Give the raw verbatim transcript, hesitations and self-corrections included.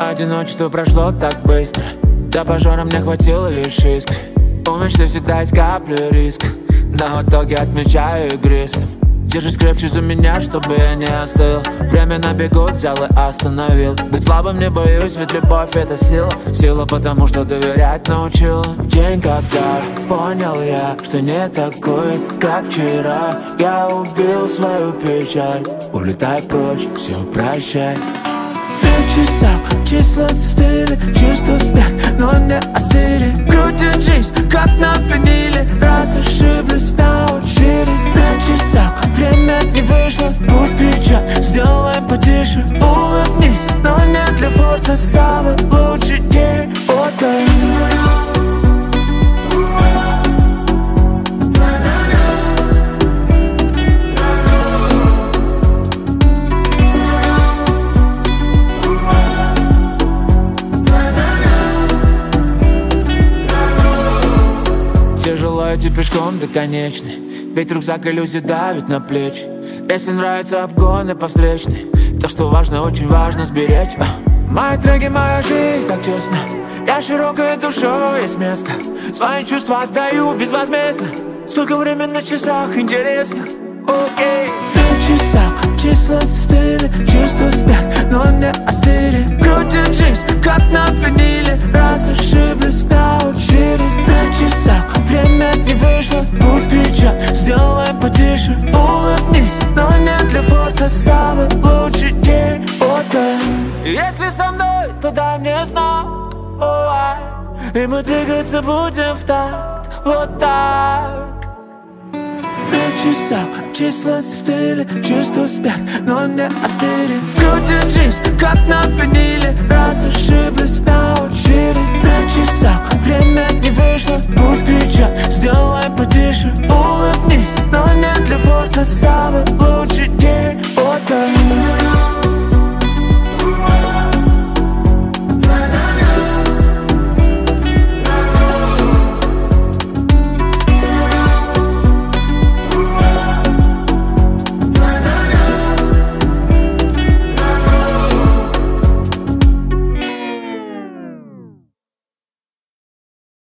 одиночество прошло так быстро. До пожара мне хватило лишь искр. У мечты всегда есть капля риска, но в итоге отмечаю игристым. Держись крепче за меня, чтобы я не остыл. Время на бегу взял и остановил. Быть слабым не боюсь, ведь любовь это сила. Сила потому, что доверять научил. В день, когда понял я, что не такой, как вчера, я убил свою печаль. Улетай прочь, все прощай. На часах числа застыли, чувства спят, но не остыли. Крутит жизнь, как на виниле. Раз ошиблись, научились. На часах время не вышло, пусть кричат. Сделай потише, улыбнись, но не для фото. Самый лучший день фото. Тяжело идти пешком до конечной, ведь рюкзак иллюзий давит на плечи. Если нравятся обгоны по встречной, то, что важно, очень важно сберечь. а. Мои треки, моя жизнь так честно. Я широкой душой, есть место. Свои чувства отдаю безвозмездно. Сколько времени на часах, интересно. Окей. На часах числа застыли, чувства спят, но не остыли. Крутит жизнь, как на виниле. Раз ошиблись, научились. На часах время не вышло, пусть кричат. Сделай потише, улыбнись, но не для фото. Самый лучший день фото. Если со мной, то дай мне знак, oh, и мы двигаться будем в такт, вот так. На часах числа застыли, чувства спят, но не остыли. Крутит жизнь, как на виниле. Раз ошиблись,